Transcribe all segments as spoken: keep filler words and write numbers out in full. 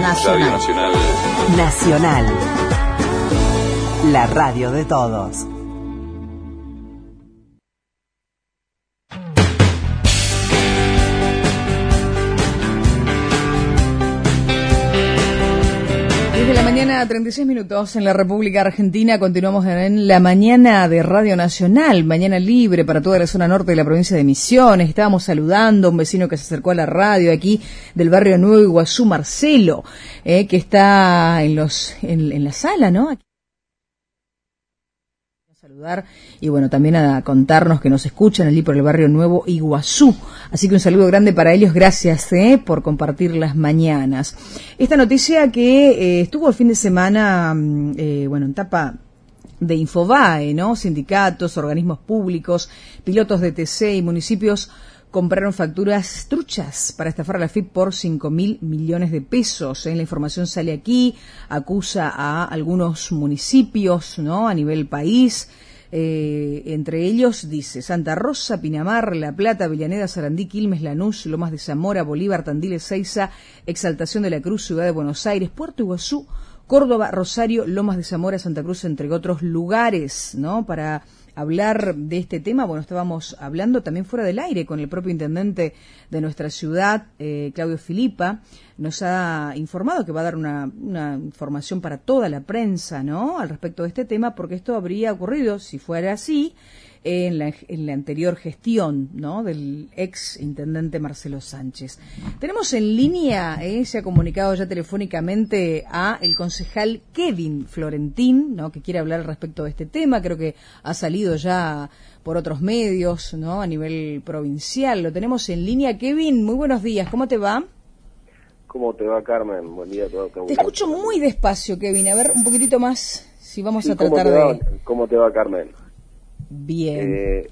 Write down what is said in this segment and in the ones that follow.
Nacional. Radio Nacional. Nacional. La radio de todos. Desde la mañana, treinta y seis minutos en la República Argentina. Continuamos en la mañana de Radio Nacional, mañana libre para toda la zona norte de la provincia de Misiones. Estábamos saludando a un vecino que se acercó a la radio aquí del barrio Nuevo Iguazú, Marcelo, eh, que está en los en, en la sala, ¿no? Aquí. Saludar y bueno, también a contarnos que nos escuchan allí por el barrio Nuevo Iguazú. Así que un saludo grande para ellos, gracias eh, por compartir las mañanas. Esta noticia que eh, estuvo el fin de semana, eh, bueno, en tapa de Infobae, ¿no? Sindicatos, organismos públicos, pilotos de T C y municipios compraron facturas truchas para estafar a la A F I P por cinco mil millones de pesos. ¿eh? La información sale aquí, acusa a algunos municipios, ¿no? A nivel país. Eh, entre ellos dice Santa Rosa, Pinamar, La Plata, Avellaneda, Sarandí, Quilmes, Lanús, Lomas de Zamora, Bolívar, Tandil, Ezeiza, Exaltación de la Cruz, Ciudad de Buenos Aires, Puerto Iguazú, Córdoba, Rosario, Lomas de Zamora, Santa Cruz, entre otros lugares, ¿no? Para hablar de este tema, bueno, estábamos hablando también fuera del aire con el propio intendente de nuestra ciudad, eh, Claudio Filipa, nos ha informado que va a dar una, una información para toda la prensa, ¿no?, al respecto de este tema, porque esto habría ocurrido, si fuera así, en la, en la anterior gestión, ¿no?, del ex intendente Marcelo Sánchez. Tenemos en línea, eh, se ha comunicado ya telefónicamente a el concejal Kevin Florentín, ¿no?, que quiere hablar al respecto de este tema. Creo que ha salido ya por otros medios, ¿no?, a nivel provincial. Lo tenemos en línea. Kevin, muy buenos días, ¿cómo te va? ¿Cómo te va, Carmen? Buen día a todos. Te escucho muy despacio, Kevin. A ver, un poquitito más, si vamos sí, a tratar ¿cómo te va, de... ¿Cómo te va, Carmen? Bien. Eh,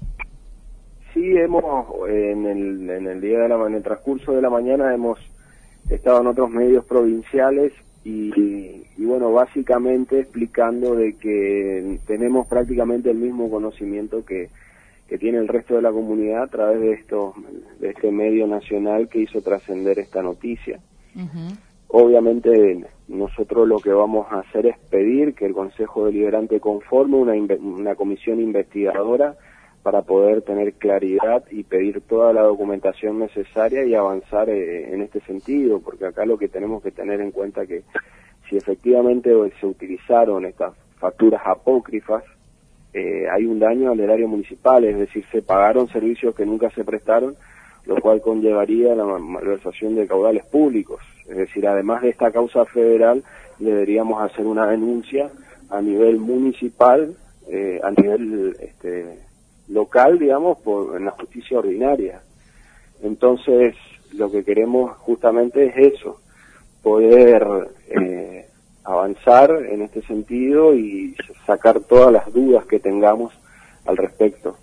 sí, hemos, en el, en el día de la en el transcurso de la mañana hemos estado en otros medios provinciales y, y, y bueno, básicamente explicando de que tenemos prácticamente el mismo conocimiento que, que tiene el resto de la comunidad a través de, estos, de este medio nacional que hizo trascender esta noticia. Uh-huh. Obviamente nosotros lo que vamos a hacer es pedir que el Consejo Deliberante conforme una, una comisión investigadora para poder tener claridad y pedir toda la documentación necesaria y avanzar eh, en este sentido, porque acá lo que tenemos que tener en cuenta que si efectivamente se utilizaron estas facturas apócrifas, eh, hay un daño al erario municipal, es decir, se pagaron servicios que nunca se prestaron, lo cual conllevaría la malversación de caudales públicos. Es decir, además de esta causa federal, deberíamos hacer una denuncia a nivel municipal, eh, a nivel este, local, digamos, por, en la justicia ordinaria. Entonces, lo que queremos justamente es eso, poder eh, avanzar en este sentido y sacar todas las dudas que tengamos al respecto.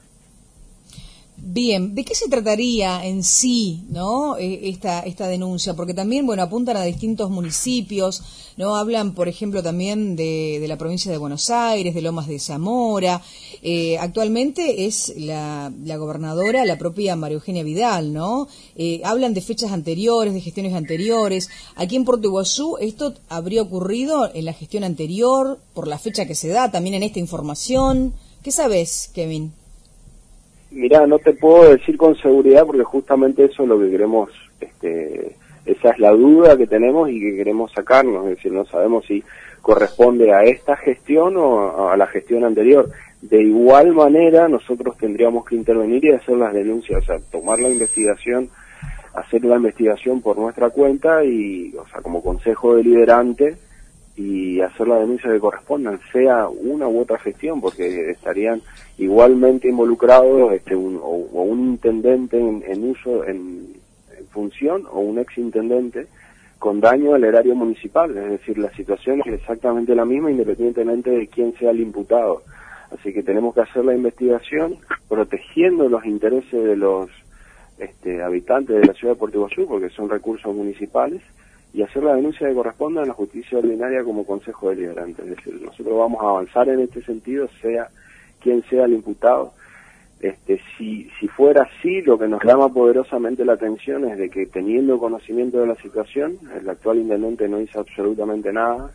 Bien, ¿de qué se trataría en sí, no, eh, esta esta denuncia? Porque también, bueno, apuntan a distintos municipios, no, hablan, por ejemplo, también de, de la provincia de Buenos Aires, de Lomas de Zamora. Eh, actualmente es la, la gobernadora, la propia María Eugenia Vidal, ¿no? Eh, hablan de fechas anteriores, de gestiones anteriores. Aquí en Puerto Iguazú, ¿esto habría ocurrido en la gestión anterior, por la fecha que se da, también en esta información? ¿Qué sabes, Kevin? Mirá, no te puedo decir con seguridad porque justamente eso es lo que queremos, este, esa es la duda que tenemos y que queremos sacarnos, es decir, no sabemos si corresponde a esta gestión o a la gestión anterior. De igual manera, nosotros tendríamos que intervenir y hacer las denuncias, o sea, tomar la investigación, hacer la investigación por nuestra cuenta y, o sea, como consejo deliberante y hacer la denuncia que correspondan, sea una u otra gestión, porque estarían igualmente involucrados este, un, o, o un intendente en, en uso, en, en función, o un ex intendente con daño al erario municipal, es decir, la situación es exactamente la misma independientemente de quién sea el imputado. Así que tenemos que hacer la investigación protegiendo los intereses de los este, habitantes de la ciudad de Puerto Iguazú, porque son recursos municipales, y hacer la denuncia que corresponda en la justicia ordinaria como consejo deliberante. Es decir, nosotros vamos a avanzar en este sentido, sea quien sea el imputado, Este, si, si fuera así, lo que nos llama poderosamente la atención es de que, teniendo conocimiento de la situación, el actual intendente no hizo absolutamente nada,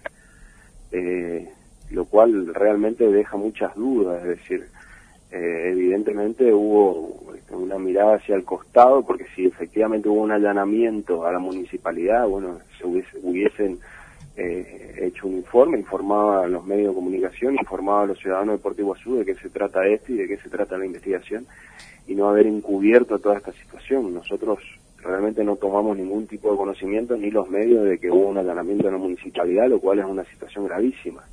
eh, lo cual realmente deja muchas dudas. Es decir, eh, evidentemente hubo una mirada hacia el costado, porque si efectivamente hubo un allanamiento a la municipalidad, bueno, se hubiese, hubiesen eh, hecho un informe, informaba a los medios de comunicación, informaba a los ciudadanos de Puerto Iguazú de qué se trata esto y de qué se trata la investigación, y no haber encubierto toda esta situación. Nosotros realmente no tomamos ningún tipo de conocimiento, ni los medios, de que hubo un allanamiento en la municipalidad, lo cual es una situación gravísima.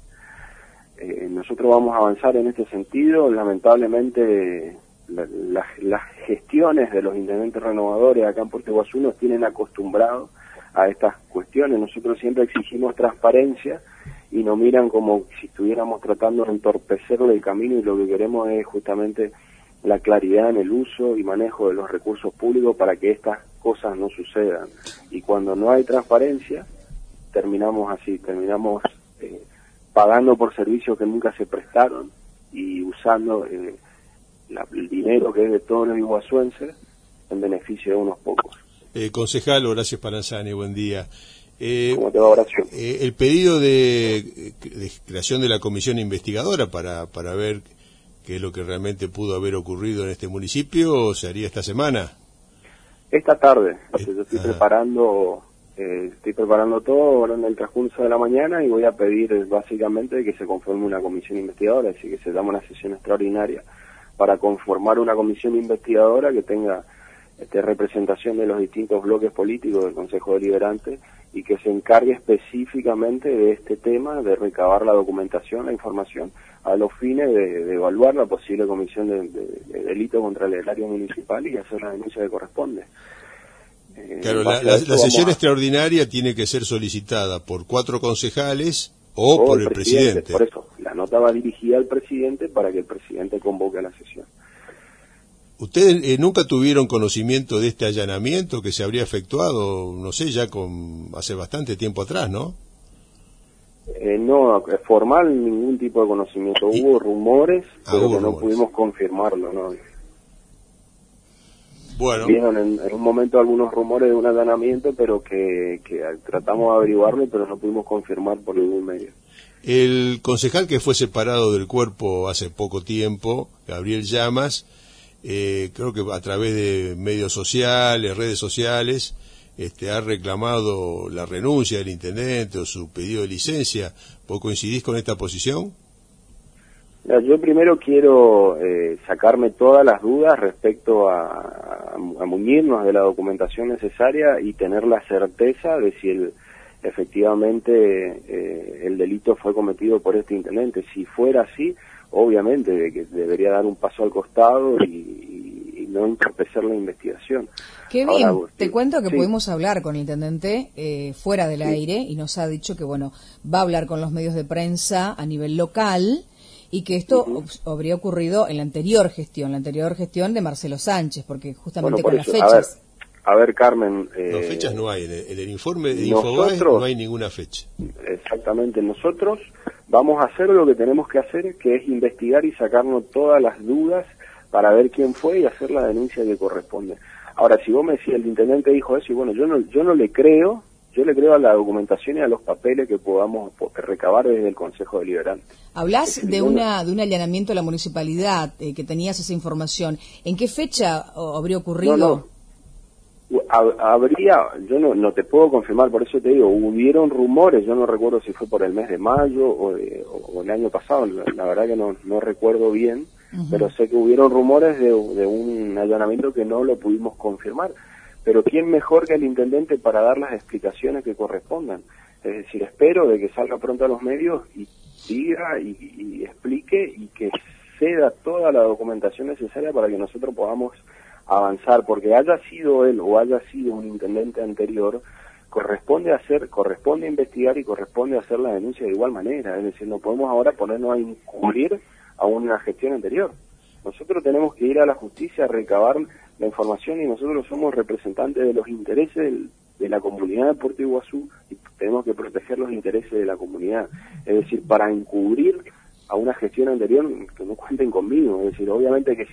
Eh, nosotros vamos a avanzar en este sentido. Lamentablemente la, la, las gestiones de los intendentes renovadores acá en Puerto Iguazú nos tienen acostumbrados a estas cuestiones. Nosotros siempre exigimos transparencia y nos miran como si estuviéramos tratando de entorpecerle el camino, y lo que queremos es justamente la claridad en el uso y manejo de los recursos públicos para que estas cosas no sucedan. Y cuando no hay transparencia, terminamos así, terminamos eh, pagando por servicios que nunca se prestaron y usando eh, la, el dinero que es de todos los iguazuenses en beneficio de unos pocos. Eh, concejal Horacio Spallanzani, buen día. Eh, ¿Cómo te va, Horacio? Eh, el pedido de, de creación de la comisión investigadora para, para ver qué es lo que realmente pudo haber ocurrido en este municipio, ¿se haría esta semana? Esta tarde. Eh, Yo estoy ah. preparando eh, estoy preparando todo ahora en el transcurso de la mañana, y voy a pedir eh, básicamente que se conforme una comisión investigadora, es decir, que se llame una sesión extraordinaria para conformar una comisión investigadora que tenga este, representación de los distintos bloques políticos del Consejo Deliberante, y que se encargue específicamente de este tema, de recabar la documentación, la información, a los fines de, de evaluar la posible comisión de, de, de delito contra el erario municipal y hacer la denuncia que corresponde. Eh, claro, la, la, la sesión a... extraordinaria tiene que ser solicitada por cuatro concejales o, o por el presidente. presidente. Por eso, la nota va dirigida al presidente para que el presidente convoque a la sesión. ¿Ustedes eh, nunca tuvieron conocimiento de este allanamiento que se habría efectuado, no sé, ya con hace bastante tiempo atrás, no? Eh, no, formal ningún tipo de conocimiento. ¿Y? Hubo rumores, ah, pero hubo que no rumores. pudimos confirmarlo, ¿no? Bueno. Vieron en, en un momento algunos rumores de un allanamiento, pero que, que tratamos de averiguarlo, pero no pudimos confirmar por ningún medio. El concejal que fue separado del cuerpo hace poco tiempo, Gabriel Llamas, Eh, creo que a través de medios sociales, redes sociales, este, ha reclamado la renuncia del intendente o su pedido de licencia. ¿Vos coincidís con esta posición? Yo primero quiero eh, sacarme todas las dudas respecto a, a, a muñirnos de la documentación necesaria y tener la certeza de si el, efectivamente eh, el delito fue cometido por este intendente. Si fuera así, obviamente de que debería dar un paso al costado y, y, y no entorpecer la investigación. Qué bien, Ahora, te cuento que sí. pudimos hablar con el intendente eh, fuera del sí. aire, y nos ha dicho que bueno, va a hablar con los medios de prensa a nivel local, y que esto Uh-huh. habría ocurrido en la anterior gestión, la anterior gestión de Marcelo Sánchez, porque justamente Bueno, por con eso, las fechas... A ver, a ver Carmen... Eh, no, fechas no hay, en el, en el informe de nosotros, Infobae no hay ninguna fecha. Exactamente, nosotros vamos a hacer lo que tenemos que hacer, que es investigar y sacarnos todas las dudas para ver quién fue y hacer la denuncia que corresponde. Ahora, si vos me decís, el intendente dijo eso, y bueno, yo no, yo no le creo, yo le creo a la documentación y a los papeles que podamos recabar desde el Consejo Deliberante. Hablás Es decir, de bueno, una de un allanamiento a la municipalidad, eh, que tenías esa información. ¿En qué fecha o, habría ocurrido? No, no. Habría, yo no, no te puedo confirmar, por eso te digo, hubieron rumores, yo no recuerdo si fue por el mes de mayo o, de, o el año pasado, la, la verdad que no, no recuerdo bien, uh-huh. pero sé que hubieron rumores de, de un allanamiento que no lo pudimos confirmar. Pero ¿quién mejor que el intendente para dar las explicaciones que correspondan? Es decir, espero de que salga pronto a los medios y diga y, y explique y que ceda toda la documentación necesaria para que nosotros podamos avanzar, porque haya sido él o haya sido un intendente anterior, corresponde hacer, corresponde investigar y corresponde hacer la denuncia de igual manera. Es decir, no podemos ahora ponernos a encubrir a una gestión anterior. Nosotros tenemos que ir a la justicia a recabar la información, y nosotros somos representantes de los intereses del, de la comunidad de Puerto Iguazú, y tenemos que proteger los intereses de la comunidad. Es decir, para encubrir a una gestión anterior, que no cuenten conmigo. Es decir, obviamente que si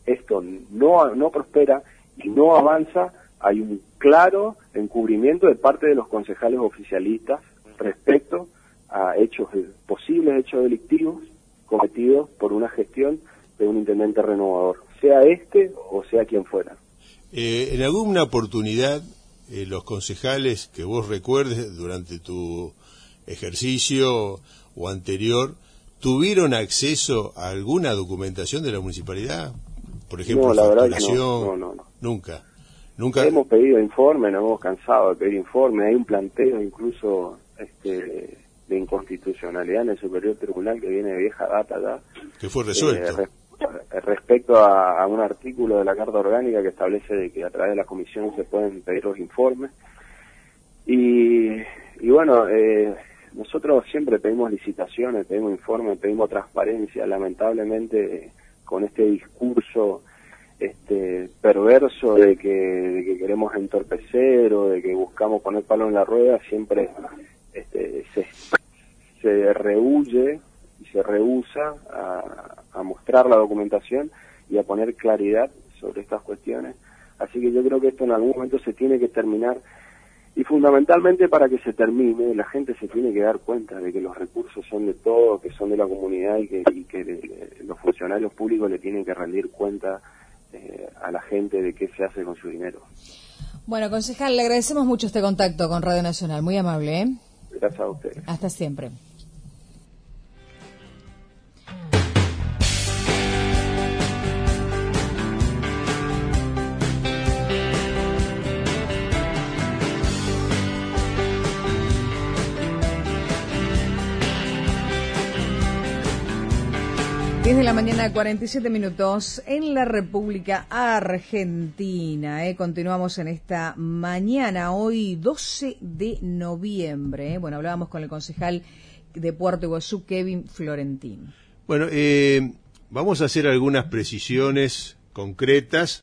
esto no, no prospera y no avanza, hay un claro encubrimiento de parte de los concejales oficialistas respecto a hechos, posibles hechos delictivos cometidos por una gestión de un intendente renovador, sea este o sea quien fuera. Eh, en alguna oportunidad, eh, los concejales que vos recuerdes durante tu ejercicio o anterior, ¿tuvieron acceso a alguna documentación de la municipalidad? Por ejemplo, no, la facturación. Verdad que no, no, no, no. Nunca. Nunca. Hemos pedido informes, nos hemos cansado de pedir informes, hay un planteo incluso este, de inconstitucionalidad en el Superior Tribunal que viene de vieja data ya. Que fue resuelto. Eh, res, respecto a, a un artículo de la Carta Orgánica que establece de que a través de la comisión se pueden pedir los informes. Y, y bueno, eh, nosotros siempre pedimos licitaciones, pedimos informes, pedimos transparencia. Lamentablemente, con este discurso este perverso de que, de que queremos entorpecer o de que buscamos poner palo en la rueda, siempre este, se, se rehuye y se rehúsa a, a mostrar la documentación y a poner claridad sobre estas cuestiones. Así que yo creo que esto en algún momento se tiene que terminar, y fundamentalmente para que se termine, la gente se tiene que dar cuenta de que los recursos son de todos, que son de la comunidad y que, y que de, de, los funcionarios públicos le tienen que rendir cuenta eh, a la gente de qué se hace con su dinero. Bueno, concejal, le agradecemos mucho este contacto con Radio Nacional, muy amable, ¿eh? Gracias a ustedes. Hasta siempre. diez de la mañana, cuarenta y siete minutos en la República Argentina. ¿eh? Continuamos en esta mañana, hoy doce de noviembre. ¿eh? Bueno, hablábamos con el concejal de Puerto Iguazú, Kevin Florentín. Bueno, eh, vamos a hacer algunas precisiones concretas